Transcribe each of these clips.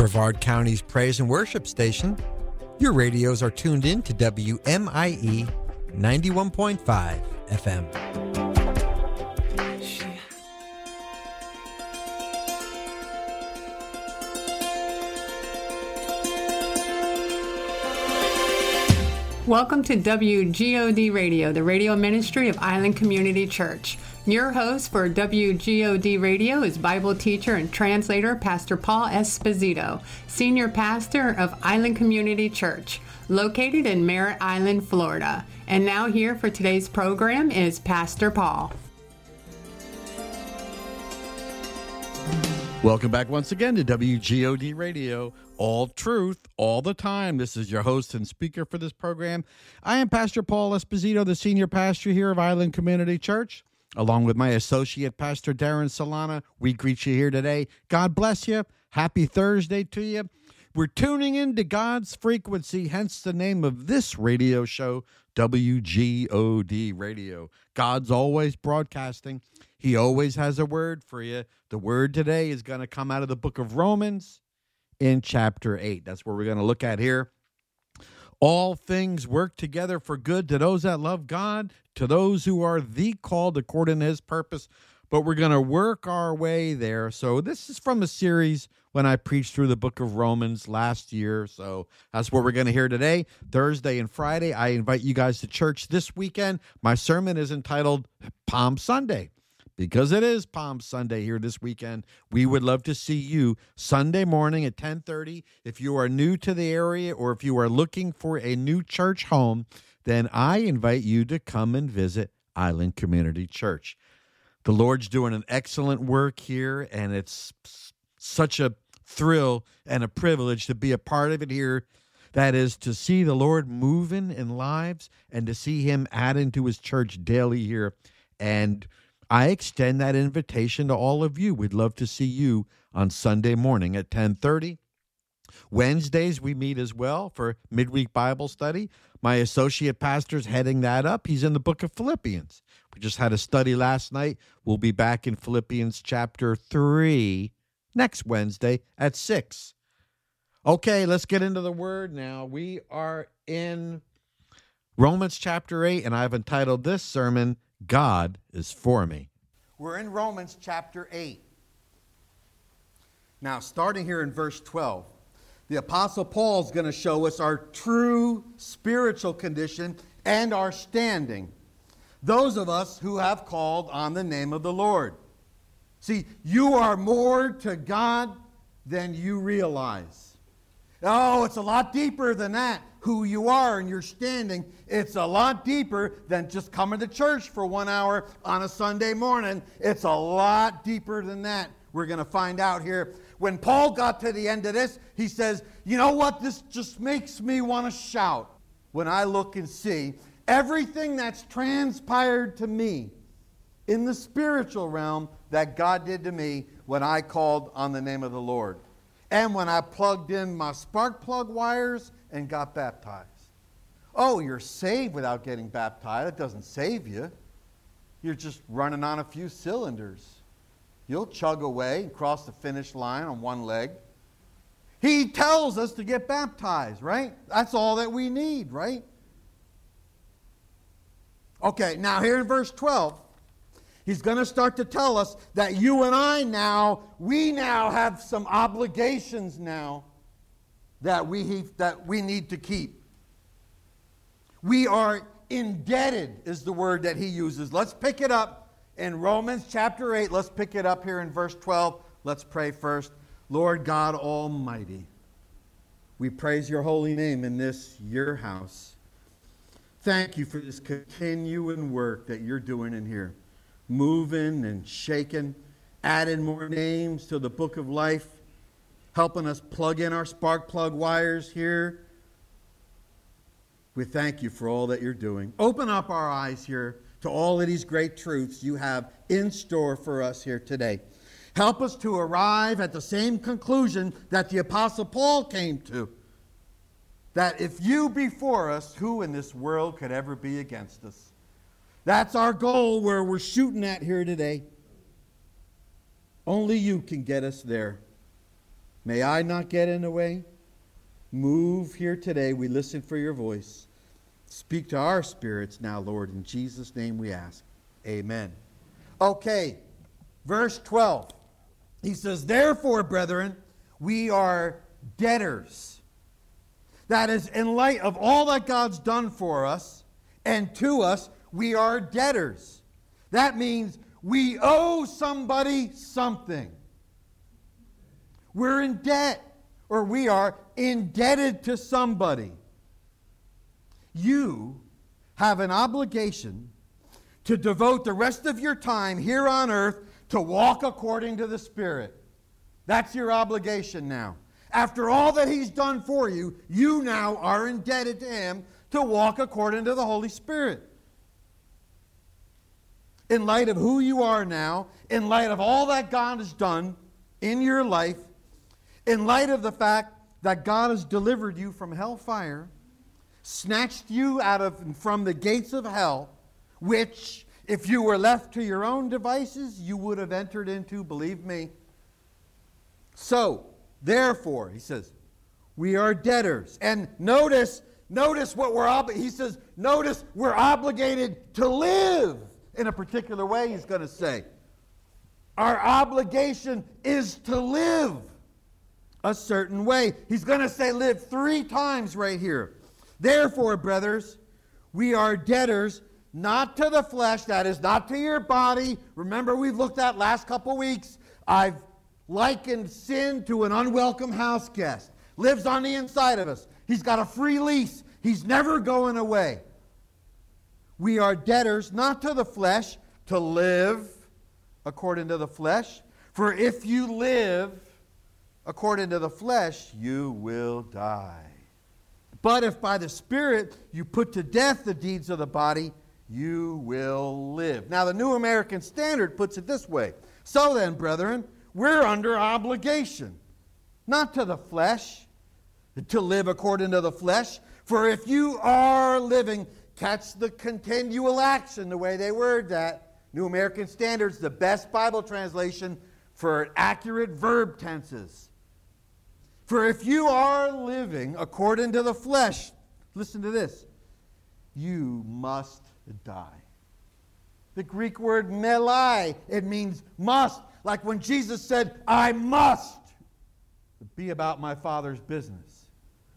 Brevard County's praise and worship station. Your radios are tuned in to WMIE 91.5 FM. Welcome to WGOD Radio, the radio ministry of Island Community Church. Your host for WGOD Radio is Bible teacher and translator Pastor Paul Esposito, senior pastor of Island Community Church, located in Merritt Island, Florida. And now here for today's program is Pastor Paul. Welcome back once again to WGOD Radio, all truth, all the time. This is your host and speaker for this program. I am Pastor Paul Esposito, the senior pastor here of Island Community Church. Along with my associate, Pastor Darren Solana, we greet you here today. God bless you. Happy Thursday to you. We're tuning into God's frequency, hence the name of this radio show, WGOD Radio. God's always broadcasting. He always has a word for you. The word today is going to come out of the book of Romans in chapter 8. That's where we're going to look at here. All things work together for good to those that love God, to those who are the called according to his purpose. But we're going to work our way there. So this is from a series when I preached through the book of Romans last year. So that's what we're going to hear today, Thursday and Friday. I invite you guys to church this weekend. My sermon is entitled Palm Sunday. Because it is Palm Sunday here this weekend, we would love to see you Sunday morning at 10:30. If you are new to the area or if you are looking for a new church home, then I invite you to come and visit Island Community Church. The Lord's doing an excellent work here, and it's such a thrill and a privilege to be a part of it here. That is to see the Lord moving in lives and to see him adding to his church daily here. And I extend that invitation to all of you. We'd love to see you on Sunday morning at 10:30. Wednesdays, we meet as well for midweek Bible study. My associate pastor's heading that up. He's in the book of Philippians. We just had a study last night. We'll be back in Philippians chapter 3 next Wednesday at 6. Okay, let's get into the word now. We are in Romans chapter 8, and I've entitled this sermon, God is for me. We're in Romans chapter 8. Now, starting here in verse 12, the Apostle Paul is going to show us our true spiritual condition and our standing. Those of us who have called on the name of the Lord. See, you are more to God than you realize. Oh, it's a lot deeper than that. Who you are and your standing, it's a lot deeper than just coming to church for 1 hour on a Sunday morning. It's a lot deeper than that. We're going to find out here. When Paul got to the end of this, he says, you know what? This just makes me want to shout when I look and see everything that's transpired to me in the spiritual realm that God did to me when I called on the name of the Lord. And when I plugged in my spark plug wires and got baptized. Oh, you're saved without getting baptized. It doesn't save you. You're just running on a few cylinders. You'll chug away and cross the finish line on one leg. He tells us to get baptized, right? That's all that we need, right? Okay, now here in verse 12, he's going to start to tell us that you and I now, we now have some obligations now that we need to keep. We are indebted is the word that he uses. Let's pick it up in Romans chapter 8. Let's pick it up here in verse 12. Let's pray first. Lord God Almighty, we praise your holy name in this, your house. Thank you for this continuing work that you're doing in here. Moving and shaking, adding more names to the book of life, helping us plug in our spark plug wires here. We thank you for all that you're doing. Open up our eyes here to all of these great truths you have in store for us here today. Help us to arrive at the same conclusion that the Apostle Paul came to. That if you be for us, who in this world could ever be against us? That's our goal where we're shooting at here today. Only you can get us there. May I not get in the way. Move here today. We listen for your voice. Speak to our spirits now, Lord. In Jesus' name we ask. Amen. Okay, verse 12. He says, therefore, brethren, we are debtors. That is, in light of all that God's done for us and to us, we are debtors. That means we owe somebody something. We're in debt, or we are indebted to somebody. You have an obligation to devote the rest of your time here on earth to walk according to the Spirit. That's your obligation now. After all that He's done for you, you now are indebted to Him to walk according to the Holy Spirit. In light of who you are now, in light of all that God has done in your life, in light of the fact that God has delivered you from hellfire, snatched you from the gates of hell, which, if you were left to your own devices, you would have entered into, believe me. So, therefore, he says, we are debtors. And notice what he says, notice we're obligated to live in a particular way, he's going to say. Our obligation is to live a certain way. He's going to say live 3 times right here. Therefore, brothers, we are debtors, not to the flesh, that is, not to your body. Remember, we've looked at last couple weeks, I've likened sin to an unwelcome house guest. Lives on the inside of us. He's got a free lease. He's never going away. We are debtors, not to the flesh, to live according to the flesh. For if you live according to the flesh, you will die. But if by the Spirit you put to death the deeds of the body, you will live. Now, the New American Standard puts it this way. So then, brethren, we're under obligation, not to the flesh, to live according to the flesh. For if you are living, catch the continual action, the way they word that. New American Standard's the best Bible translation for accurate verb tenses. For if you are living according to the flesh, listen to this, you must die. The Greek word melai, it means must. Like when Jesus said, I must be about my Father's business.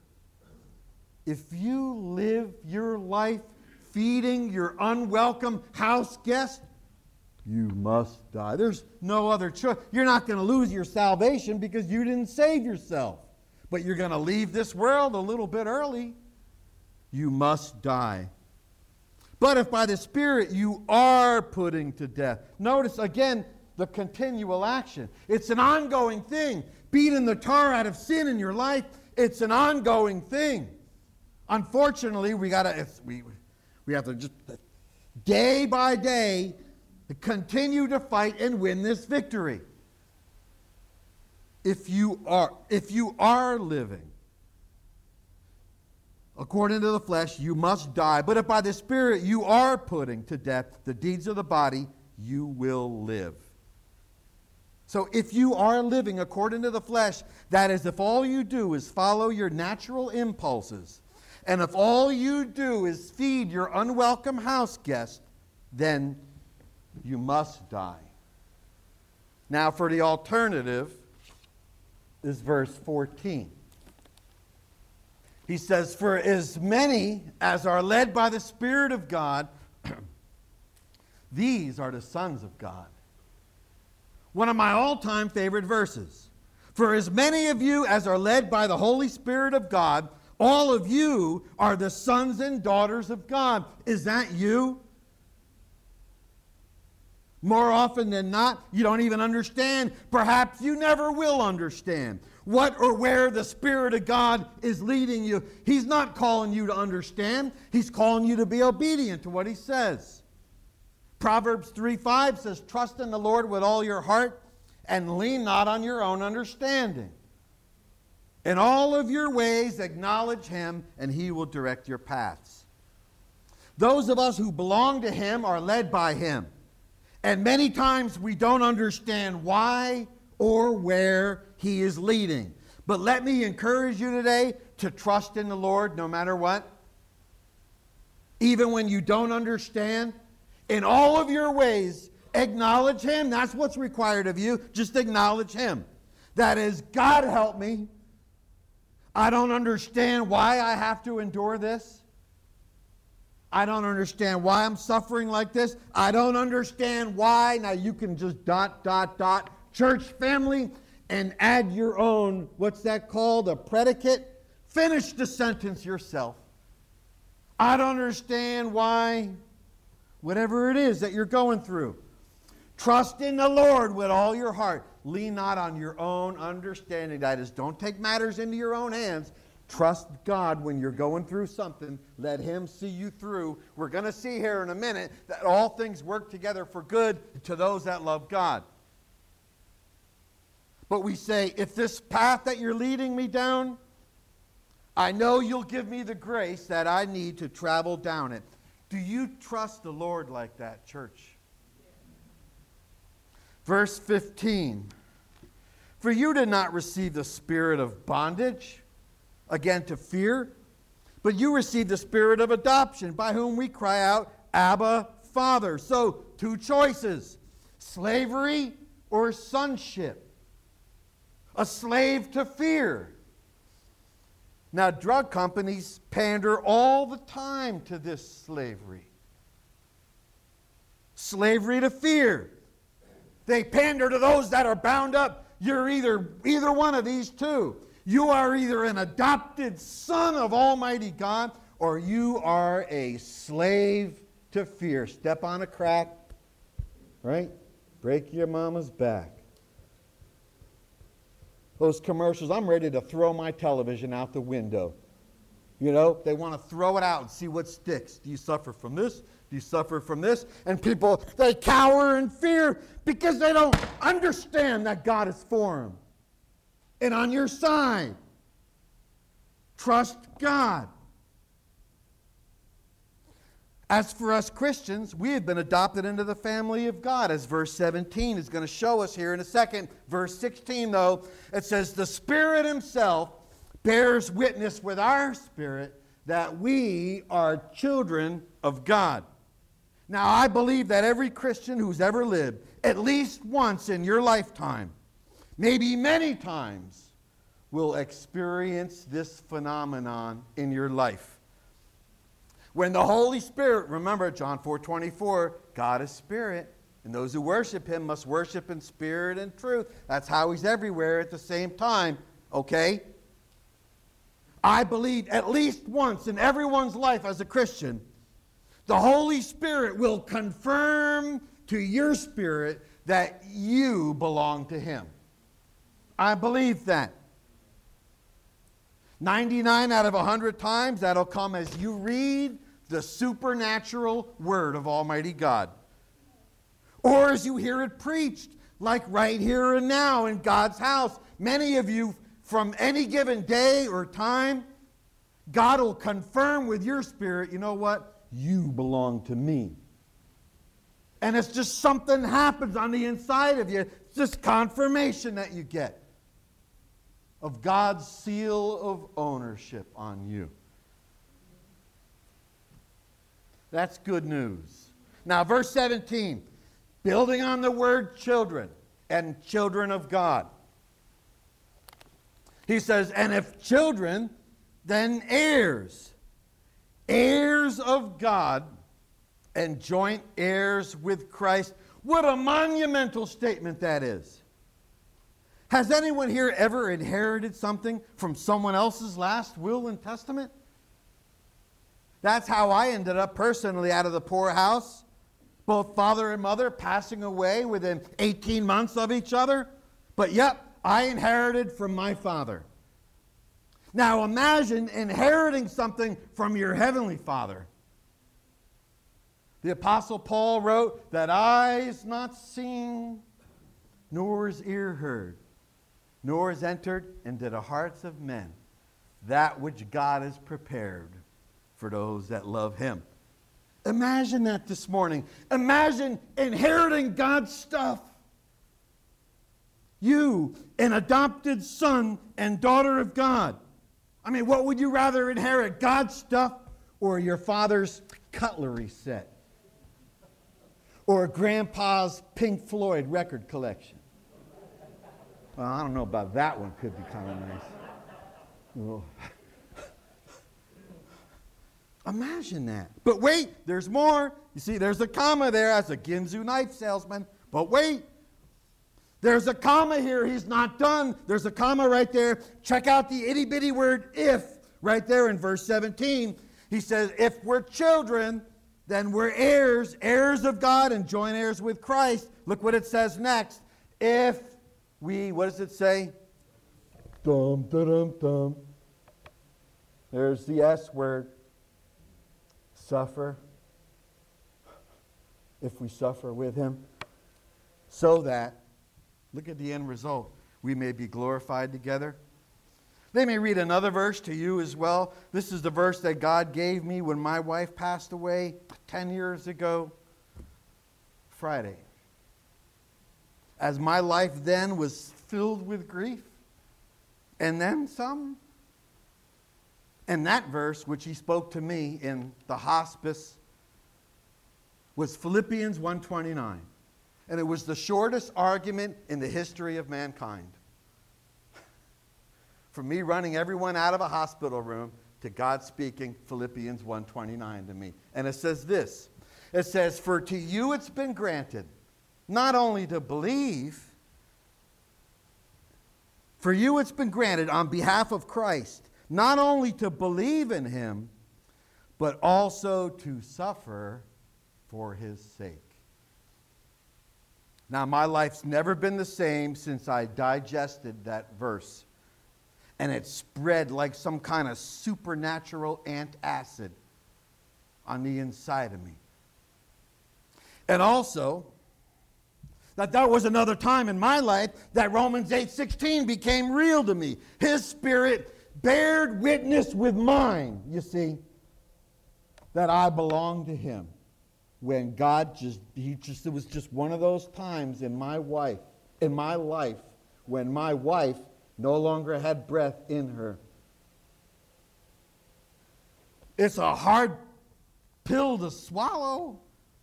If you live your life feeding your unwelcome house guest, you must die. There's no other choice. You're not going to lose your salvation because you didn't save yourself. But you're going to leave this world a little bit early. You must die. But if by the Spirit you are putting to death. Notice again the continual action. It's an ongoing thing. Beating the tar out of sin in your life, it's an ongoing thing. Unfortunately, we have to just day by day continue to fight and win this victory. If you are living according to the flesh, you must die. But if by the Spirit you are putting to death the deeds of the body, you will live. So if you are living according to the flesh, that is, if all you do is follow your natural impulses, and if all you do is feed your unwelcome house guest, then you must die. Now for the alternative is verse 14. He says, for as many as are led by the Spirit of God, these are the sons of God. One of my all-time favorite verses. For as many of you as are led by the Holy Spirit of God, all of you are the sons and daughters of God. Is that you? More often than not, you don't even understand. Perhaps you never will understand what or where the Spirit of God is leading you. He's not calling you to understand. He's calling you to be obedient to what He says. Proverbs 3:5 says, trust in the Lord with all your heart and lean not on your own understanding. In all of your ways acknowledge Him, and He will direct your paths. Those of us who belong to Him are led by Him. And many times we don't understand why or where He is leading. But let me encourage you today to trust in the Lord no matter what. Even when you don't understand, in all of your ways, acknowledge Him. That's what's required of you. Just acknowledge Him. That is, God help me. I don't understand why I have to endure this. I don't understand why I'm suffering like this. I don't understand why. Now you can just ... church family and add your own, what's that called, a predicate. Finish the sentence yourself. I don't understand why, whatever it is that you're going through. Trust in the Lord with all your heart. Lean not on your own understanding. That is, don't take matters into your own hands. Trust God when you're going through something. Let Him see you through. We're going to see here in a minute that all things work together for good to those that love God. But we say, if this path that you're leading me down, I know you'll give me the grace that I need to travel down it. Do you trust the Lord like that, church? Verse 15. For you did not receive the spirit of bondage, again to fear, but you received the spirit of adoption, by whom we cry out, Abba, Father. So, two choices, slavery or sonship. A slave to fear. Now, drug companies pander all the time to this slavery. Slavery to fear. They pander to those that are bound up. You're either one of these two. You are either an adopted son of Almighty God, or you are a slave to fear. Step on a crack, right? Break your mama's back. Those commercials, I'm ready to throw my television out the window. You know, they want to throw it out and see what sticks. Do you suffer from this? Do you suffer from this? And people, they cower in fear because they don't understand that God is for them and on your side. Trust God. As for us Christians, we have been adopted into the family of God, as verse 17 is going to show us here in a second. Verse 16, though, it says, the Spirit Himself bears witness with our spirit that we are children of God. Now, I believe that every Christian who's ever lived, at least once in your lifetime, maybe many times, will experience this phenomenon in your life. When the Holy Spirit, remember John 4:24, God is spirit, and those who worship Him must worship in spirit and truth. That's how He's everywhere at the same time, okay? I believe at least once in everyone's life as a Christian, the Holy Spirit will confirm to your spirit that you belong to Him. I believe that. 99 out of 100 times, that'll come as you read the supernatural Word of Almighty God. Or as you hear it preached, like right here and now in God's house. Many of you, from any given day or time, God will confirm with your spirit, you know what? You belong to me. And it's just something happens on the inside of you. It's just confirmation that you get of God's seal of ownership on you. That's good news. Now, verse 17, building on the word children and children of God. He says, and if children, then heirs, heirs of God and joint heirs with Christ. What a monumental statement that is. Has anyone here ever inherited something from someone else's last will and testament? That's how I ended up personally out of the poorhouse. Both father and mother passing away within 18 months of each other. But yep, I inherited from my father. Now imagine inheriting something from your heavenly Father. The Apostle Paul wrote that eyes not seen, nor is ear heard, nor is entered into the hearts of men that which God has prepared for those that love Him. Imagine that this morning. Imagine inheriting God's stuff. You, an adopted son and daughter of God. I mean, what would you rather inherit, God's stuff or your father's cutlery set? Or grandpa's Pink Floyd record collection? Well, I don't know about that one. Could be kind of nice. Oh. Imagine that. But wait, there's more. You see, there's a comma there as a Ginsu knife salesman. But wait, there's a comma here. He's not done. There's a comma right there. Check out the itty-bitty word if right there in verse 17. He says, if we're children, then we're heirs, heirs of God and joint heirs with Christ. Look what it says next. If we, what does it say? Dum, dum, dum. There's the S word. Suffer. If we suffer with him. So that, look at the end result, we may be glorified together. They may read another verse to you as well. This is the verse that God gave me when my wife passed away 10 years ago, Friday. As my life then was filled with grief, and then some. And that verse, which he spoke to me in the hospice, was Philippians 1:29. And it was the shortest argument in the history of mankind. From me running everyone out of a hospital room to God speaking Philippians 1:29 to me. And it says this. It says, for to you it's been granted not only to believe, for you it's been granted on behalf of Christ, not only to believe in him, but also to suffer for his sake. Now, my life's never been the same since I digested that verse. And it spread like some kind of supernatural antacid on the inside of me. And also, that was another time in my life that Romans 8:16 became real to me. His Spirit bared witness with mine, you see, that I belong to him. When God it was just one of those times in my life when my wife no longer had breath in her. It's a hard pill to swallow.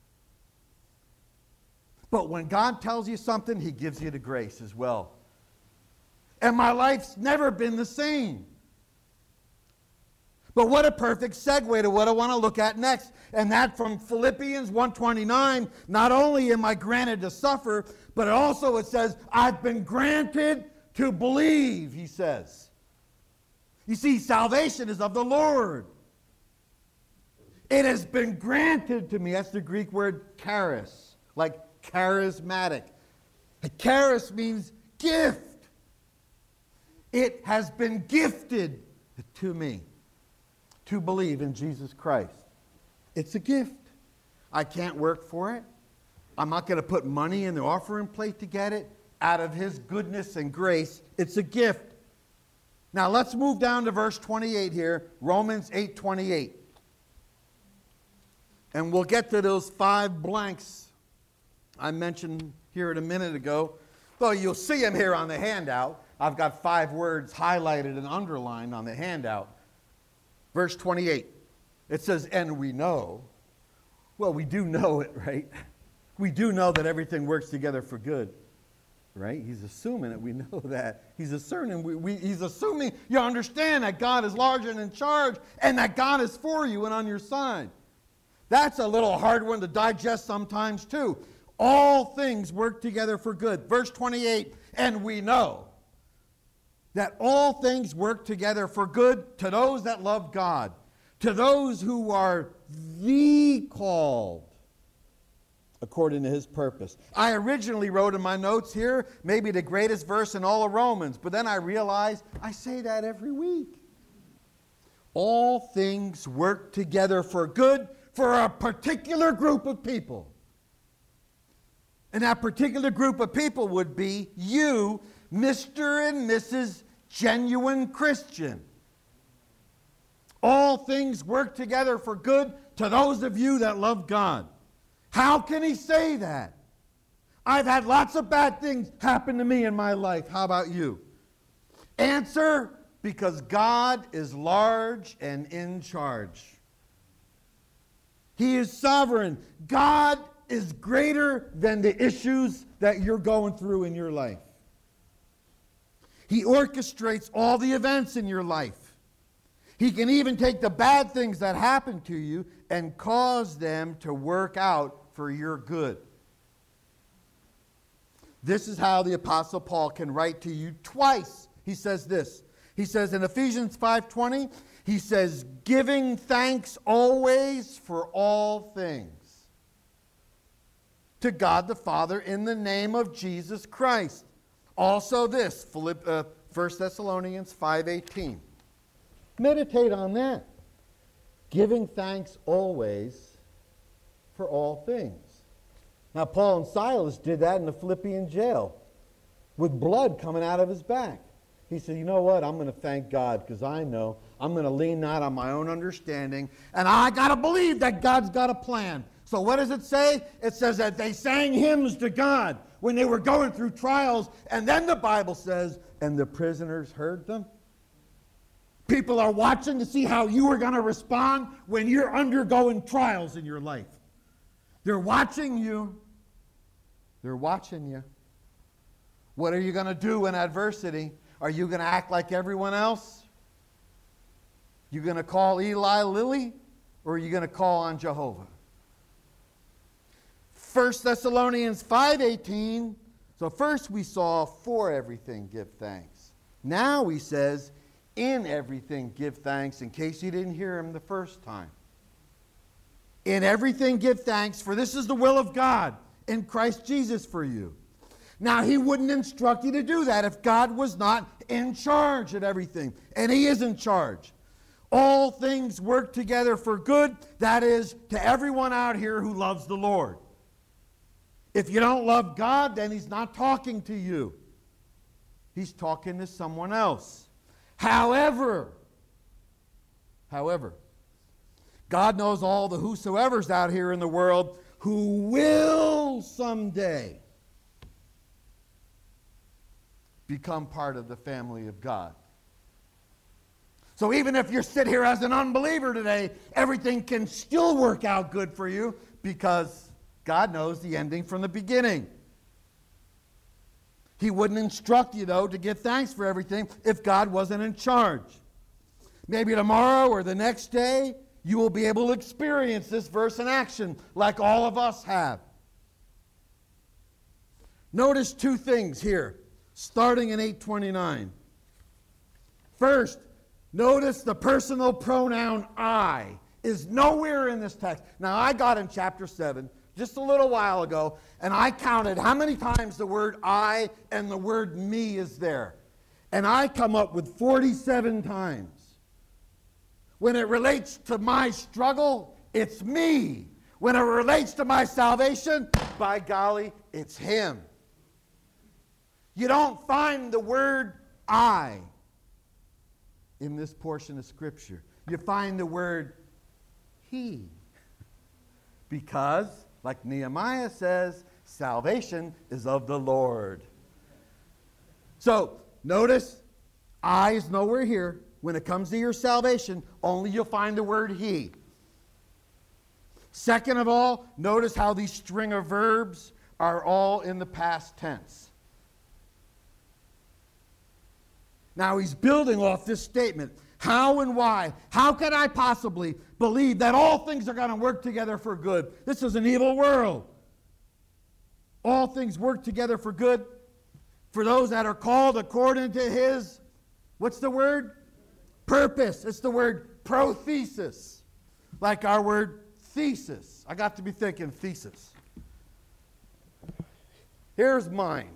But when God tells you something, he gives you the grace as well. And my life's never been the same. But what a perfect segue to what I want to look at next. And that from Philippians 1:29, not only am I granted to suffer, but also it says, I've been granted to believe, he says. You see, salvation is of the Lord. It has been granted to me. That's the Greek word charis, like charismatic. Charis means gift. It has been gifted to me to believe in Jesus Christ. It's a gift. I can't work for it. I'm not going to put money in the offering plate to get it. Out of his goodness and grace, it's a gift. Now let's move down to verse 28 here, Romans 8:28. And we'll get to those 5 blanks I mentioned here a minute ago. Though you'll see them here on the handout. I've got 5 words highlighted and underlined on the handout. Verse 28, it says, and we know. Well, we do know it, right? We do know that everything works together for good, right? He's assuming that we know that. He's assuming, he's assuming you understand that God is larger and in charge and that God is for you and on your side. That's a little hard one to digest sometimes too. All things work together for good. Verse 28, and we know that all things work together for good to those that love God, to those who are the called according to his purpose. I originally wrote in my notes here, maybe the greatest verse in all of Romans, but then I realized I say that every week. All things work together for good for a particular group of people. And that particular group of people would be you, Mr. and Mrs. Genuine Christian. All things work together for good to those of you that love God. How can he say that? I've had lots of bad things happen to me in my life. How about you? Answer, because God is large and in charge. He is sovereign. God is greater than the issues that you're going through in your life. He orchestrates all the events in your life. He can even take the bad things that happen to you and cause them to work out for your good. This is how the Apostle Paul can write to you twice. He says this. He says in Ephesians 5:20, he says, giving thanks always for all things to God the Father in the name of Jesus Christ. Also this, 1 Thessalonians 5:18. Meditate on that. Giving thanks always for all things. Now, Paul and Silas did that in the Philippian jail with blood coming out of his back. He said, you know what? I'm going to thank God because I know I'm going to lean not on my own understanding, and I got to believe that God's got a plan. So what does it say? It says that they sang hymns to God when they were going through trials, and then the Bible says, and the prisoners heard them. People are watching to see how you are going to respond when you're undergoing trials in your life. They're watching you. They're watching you. What are you going to do in adversity? Are you going to act like everyone else? You going to call Eli Lilly, or are you going to call on Jehovah? 1 Thessalonians 5:18. So first we saw for everything give thanks. Now he says in everything give thanks, in case you didn't hear him the first time. In everything give thanks, for this is the will of God in Christ Jesus for you. Now, he wouldn't instruct you to do that if God was not in charge of everything. And he is in charge. All things work together for good. That is, to everyone out here who loves the Lord. If you don't love God, then he's not talking to you. He's talking to someone else. However, God knows all the whosoever's out here in the world who will someday become part of the family of God. So even if you sit here as an unbeliever today, everything can still work out good for you because God knows the ending from the beginning. He wouldn't instruct you, though, to give thanks for everything if God wasn't in charge. Maybe tomorrow or the next day, you will be able to experience this verse in action like all of us have. Notice two things here, starting in 8:29. First, notice the personal pronoun I is nowhere in this text. Now, I got in chapter 7 just a little while ago, and I counted how many times the word I and the word me is there. And I come up with 47 times. When it relates to my struggle, it's me. When it relates to my salvation, by golly, it's him. You don't find the word I in this portion of Scripture. You find the word he. Because, like Nehemiah says, salvation is of the Lord. So, notice, I is nowhere here. When it comes to your salvation, only you'll find the word he. Second of all, notice how these string of verbs are all in the past tense. Now he's building off this statement. How and why? How can I possibly believe that all things are going to work together for good? This is an evil world. All things work together for good for those that are called according to his, what's the word? Purpose. It's the word prothesis. Like our word thesis. I got to be thinking thesis. Here's mine.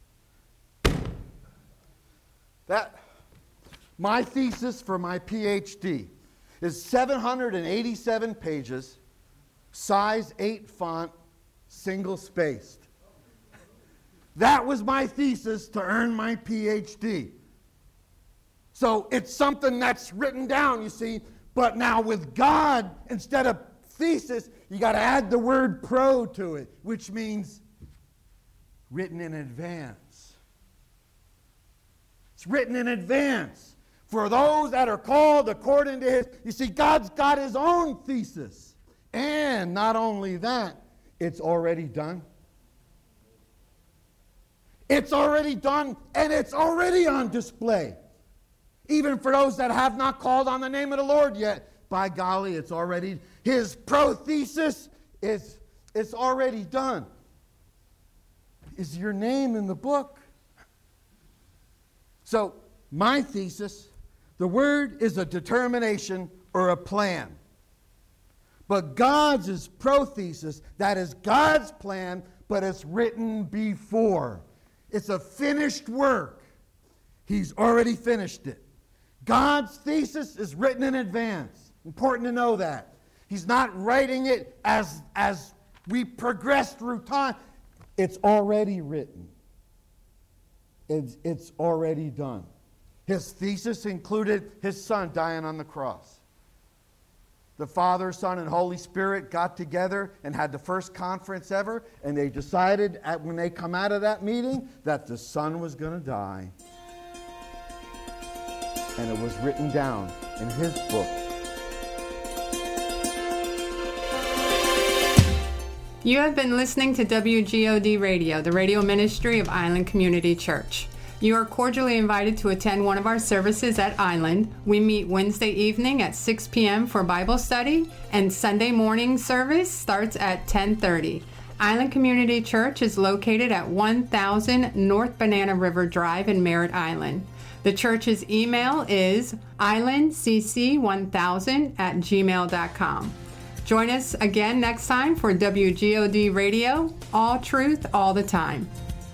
My thesis for my PhD is 787 pages, size 8 font, single-spaced. That was my thesis to earn my PhD. So it's something that's written down, you see, but now with God, instead of thesis, you got to add the word pro to it, which means written in advance. It's written in advance for those that are called according to his. You see, God's got his own thesis. And not only that, it's already done. It's already done, and it's already on display. Even for those that have not called on the name of the Lord yet, by golly, it's already, his pro-thesis is already done. Is your name in the book? So, my thesis, the word is a determination or a plan. But God's is pro-thesis, that is God's plan, but it's written before. It's a finished work. He's already finished it. God's thesis is written in advance. Important to know that. He's not writing it as we progress through time. It's already written. It's already done. His thesis included his son dying on the cross. The Father, Son, and Holy Spirit got together and had the first conference ever, and they decided when they come out of that meeting that the Son was going to die. And it was written down in his book. You have been listening to WGOD Radio, the radio ministry of Island Community Church. You are cordially invited to attend one of our services at Island. We meet Wednesday evening at 6 p.m. for Bible study, and Sunday morning service starts at 10:30. Island Community Church is located at 1000 North Banana River Drive in Merritt Island. The church's email is islandcc1000@gmail.com. Join us again next time for WGOD Radio, all truth, all the time.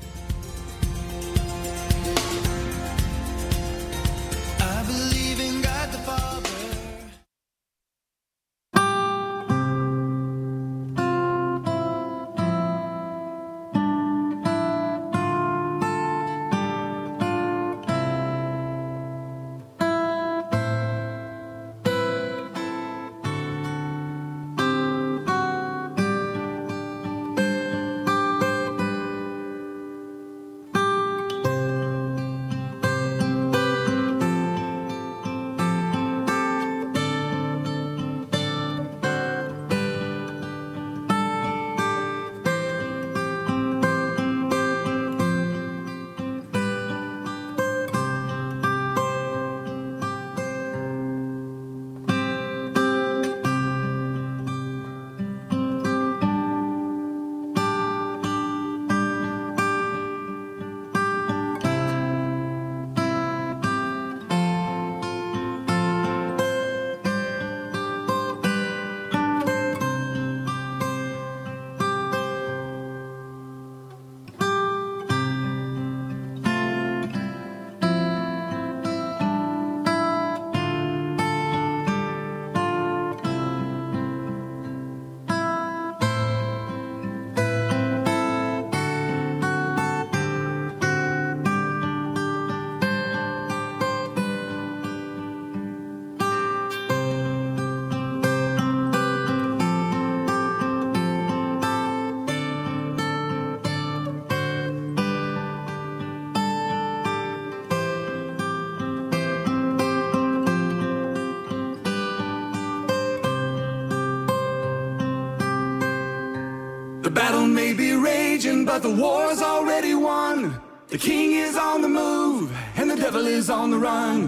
The battle may be raging, but the war's already won. The king is on the move, and the devil is on the run.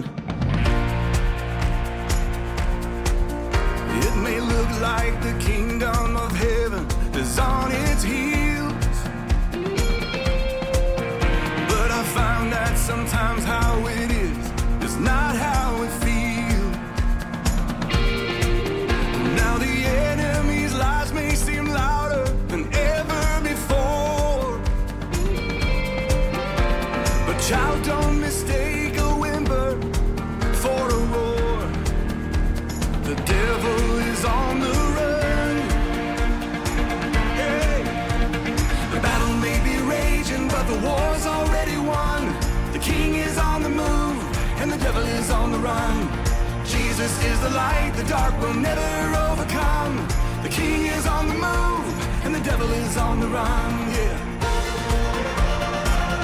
It may look like the kingdom of heaven is on its heels, but I found that sometimes how it is not how it feels. Now the enemy's lies may seem louder than ever before, but child, don't mistake a whimper for a roar. The devil is on the run. Hey. The battle may be raging, but the war's already won. The king is on the move, and the devil is on the run. Jesus is the light, the dark will never overcome. The king is on the move, and the devil is on the run, yeah.